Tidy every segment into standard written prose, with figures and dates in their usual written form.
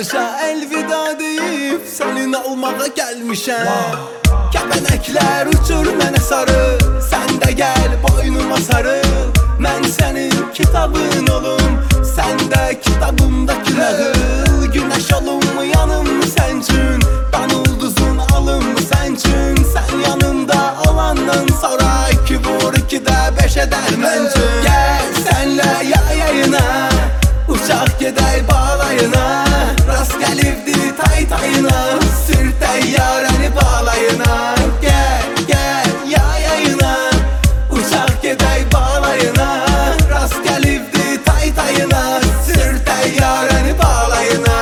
danışa elvida deyip senin olmağa gelmişəm. Kəpənəklər uçur mənə sarı, sən də gəl boynuma sarıl. Mən sənin kitabın olum, sən də kitabımdaki nağıl. Günəş olum mu yanım mı sən üçün, ben ulduzun alım mı sən üçün. Sən yanımda olandan sonra 2 vur 2 də 5 edər məncün. Gəl sənlə yayayına, uçaq gedək bağlayına. Rast gəlibdi tay tayına, sür təyyarəni bağlayına. Gəl gəl yayayına, uçaq gedək bağlayına. Rast gəlibdi tay tayına, sür təyyarəni bağlayına.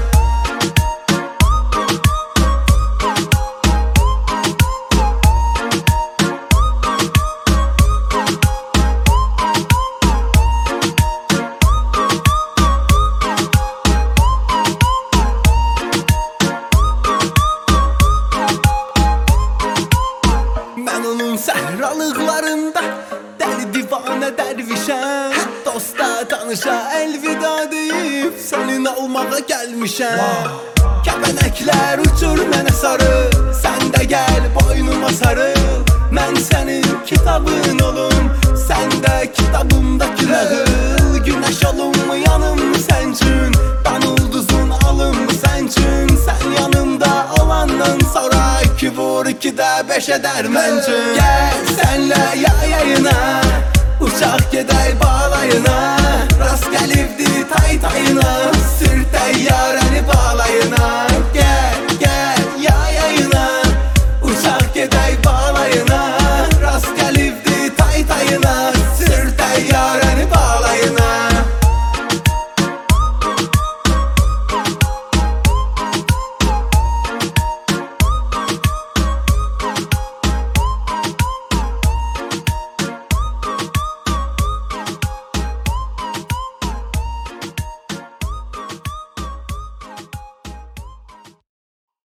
Səhralıqlarında dəli divanə dərvişəm. Dosta tanışa elvida deyip senin olmağa gəlmişəm. Kəpənəklər uçur mənə sarı, sən də gəl boynuma sarıl. Mən sənin kitabın olum, sən də kitabımdaki nağıl. Günəş olum mu yanım mı sən üçün, ben ulduzun alım mı sən üçün. Sən yanımda olandan sonra 2 vur 2 də 5 edər məncün. Gəl sənlə yayayına,